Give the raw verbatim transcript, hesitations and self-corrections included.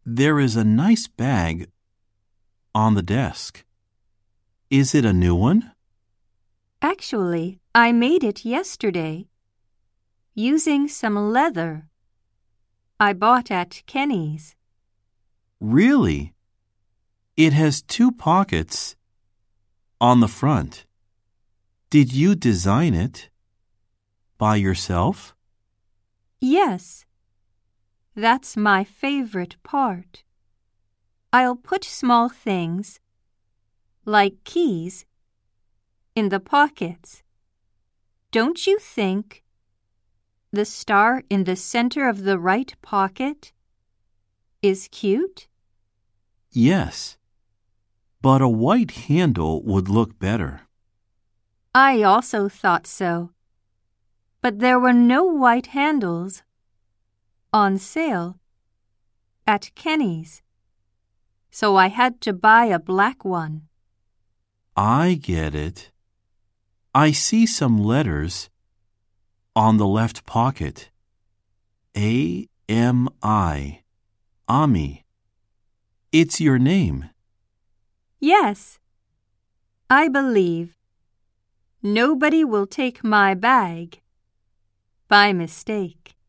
There is a nice bag on the desk. Is it a new one? Actually, I made it yesterday, using some leather I bought at Kenny's. Really? It has two pockets on the front. Did you design it by yourself? Yes. That's my favorite part. I'll put small things, like keys, in the pockets. Don't you think the star in the center of the right pocket is cute? Yes, but a white handle would look better. I also thought so, but there were no white handles on sale at Kenny's, so I had to buy a black one. I get it. I see some letters on the left pocket. A M I, Ami. It's your name. Yes, I believe nobody will take my bag by mistake.